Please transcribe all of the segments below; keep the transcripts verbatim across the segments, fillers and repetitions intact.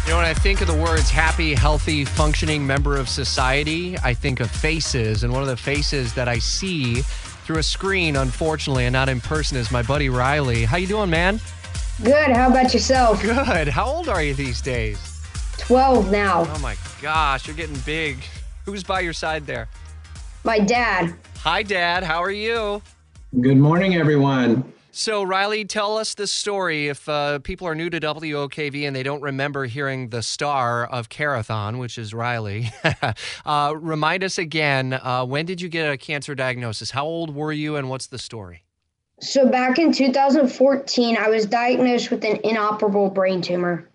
You know, when I think of the words happy, healthy, functioning member of society, I think of faces. And one of the faces that I see through a screen, unfortunately, and not in person, is my buddy Riley. How you doing, man? Good. How about yourself? Good. How old are you these days? twelve now. Oh, my gosh. You're getting big. Who's by your side there? My dad. Hi, Dad. How are you? Good morning, everyone. So, Riley, tell us the story. If uh, people are new to W O K V and they don't remember hearing the star of Carathon, which is Riley, uh, remind us again, uh, when did you get a cancer diagnosis? How old were you, and what's the story? So back in two thousand fourteen, I was diagnosed with an inoperable brain tumor.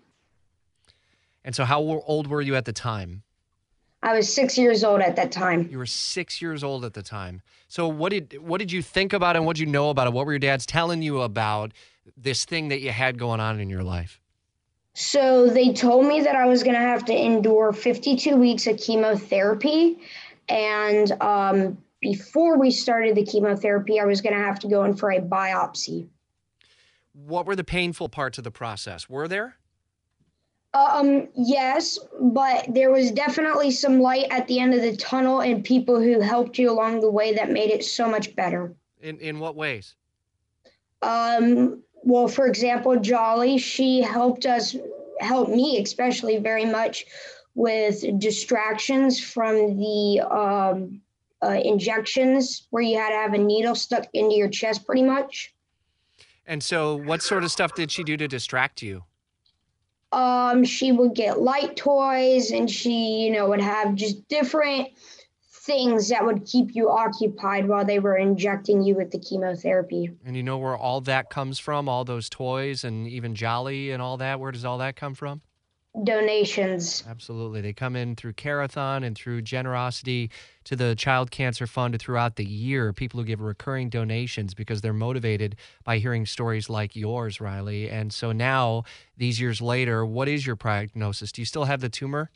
And so how old were you at the time? I was six years old at that time. You were six years old at the time. So what did what did you think about it, and what did you know about it? What were your dads telling you about this thing that you had going on in your life? So they told me that I was going to have to endure fifty-two weeks of chemotherapy. And um, before we started the chemotherapy, I was going to have to go in for a biopsy. What were the painful parts of the process? Were there? Um, yes, but there was definitely some light at the end of the tunnel and people who helped you along the way that made it so much better. In in what ways? Um, well, for example, Jolly, she helped us, helped me especially very much with distractions from the um, uh, injections where you had to have a needle stuck into your chest pretty much. And so what sort of stuff did she do to distract you? Um, she would get light toys, and she, you know, would have just different things that would keep you occupied while they were injecting you with the chemotherapy. And you know where all that comes from, all those toys and even Jolly and all that? Where does all that come from? Donations. Absolutely. They come in through Carathon and through generosity to the Child Cancer Fund throughout the year. People who give recurring donations because they're motivated by hearing stories like yours, Riley. And so now, these years later, what is your prognosis? Do you still have the tumor?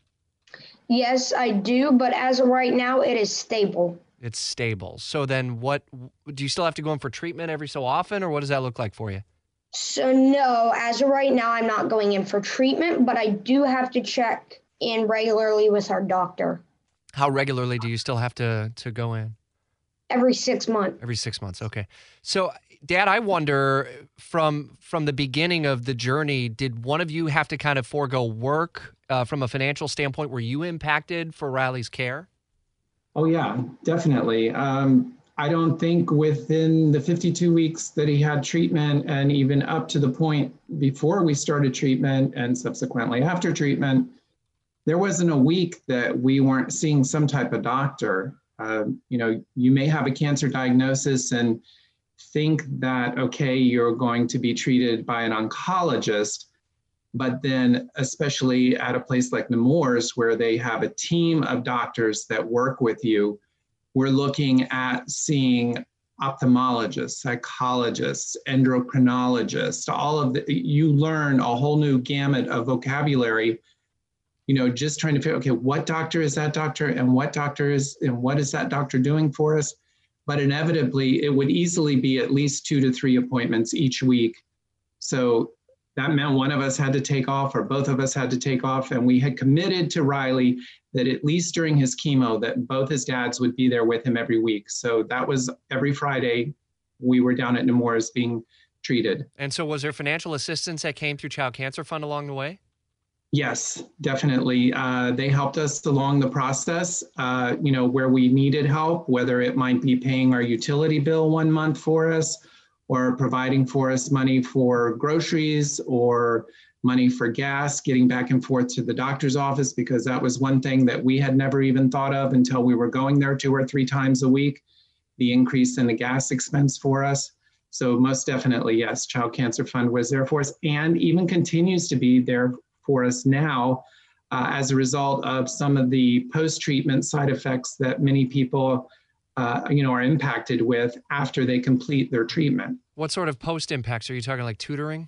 Yes, I do, but as of right now, it is stable. It's stable. So then what, do you still have to go in for treatment every so often, or what does that look like for you? So no, as of right now, I'm not going in for treatment, but I do have to check in regularly with our doctor. How regularly do you still have to, to go in? Every six months. Every six months. Okay. So, Dad, I wonder from from the beginning of the journey, did one of you have to kind of forego work uh, from a financial standpoint? Were you impacted for Riley's care? Oh, yeah, definitely. Um, I don't think within the fifty-two weeks that he had treatment, and even up to the point before we started treatment and subsequently after treatment, there wasn't a week that we weren't seeing some type of doctor. Uh, you know, you may have a cancer diagnosis and think that, okay, you're going to be treated by an oncologist, but then especially at a place like Nemours, where they have a team of doctors that work with you, we're looking at seeing ophthalmologists, psychologists, endocrinologists, all of the, you learn a whole new gamut of vocabulary, you know, just trying to figure, okay, what doctor is that doctor, and what doctor is, and what is that doctor doing for us? But inevitably, it would easily be at least two to three appointments each week. So that meant one of us had to take off, or both of us had to take off. And we had committed to Riley that at least during his chemo, that both his dads would be there with him every week. So that was every Friday we were down at Nemours being treated. And so was there financial assistance that came through Child Cancer Fund along the way? Yes, definitely. Uh, they helped us along the process, uh, you know, where we needed help, whether it might be paying our utility bill one month for us, or providing for us money for groceries, or money for gas, getting back and forth to the doctor's office, because that was one thing that we had never even thought of until we were going there two or three times a week, the increase in the gas expense for us. So most definitely, yes, Child Cancer Fund was there for us, and even continues to be there for us now uh, as a result of some of the post-treatment side effects that many people uh, you know, are impacted with after they complete their treatment. What sort of post impacts? Are you talking like tutoring?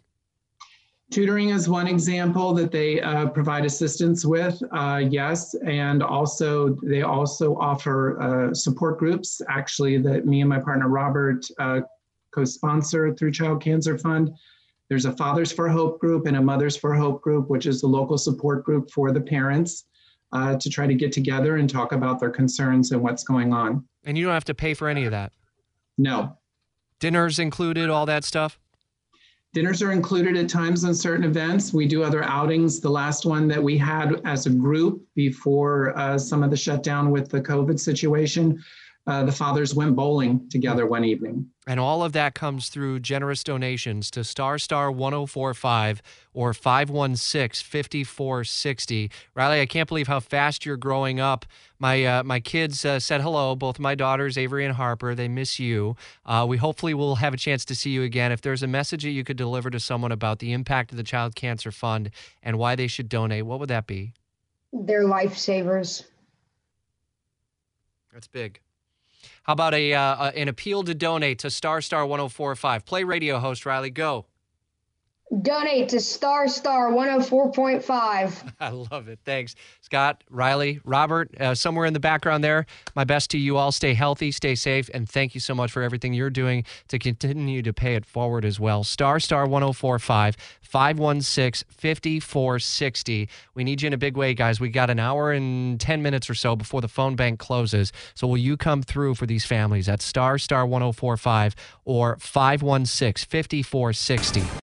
Tutoring is one example that they uh, provide assistance with, uh, yes, and also they also offer uh, support groups, actually, that me and my partner Robert uh, co-sponsor through Child Cancer Fund. There's a Fathers for Hope group and a Mothers for Hope group, which is the local support group for the parents uh, to try to get together and talk about their concerns and what's going on. And you don't have to pay for any of that? No. Dinners included, all that stuff? Dinners are included at times in certain events. We do other outings. The last one that we had as a group before uh, some of the shutdown with the COVID situation, uh, the fathers went bowling together one evening. And all of that comes through generous donations to Star Star one oh four five or five one six, five four six oh. Riley, I can't believe how fast you're growing up. My uh, my kids uh, said hello, both my daughters, Avery and Harper. They miss you. Uh, we hopefully will have a chance to see you again. If there's a message that you could deliver to someone about the impact of the Child Cancer Fund and why they should donate, what would that be? They're lifesavers. That's big. How about a uh, an appeal to donate to Star Star one oh four five? Play radio host, Riley. Go. Donate to Star Star one oh four point five. I love it. Thanks, Scott, Riley, Robert, uh, somewhere in the background there. My best to you all. Stay healthy, stay safe, and thank you so much for everything you're doing to continue to pay it forward as well. Star Star one oh four five, five one six, five four six oh. We need you in a big way, guys. We got an hour and ten minutes or so before the phone bank closes. So will you come through for these families at Star Star one oh four five or five one six, five four six oh?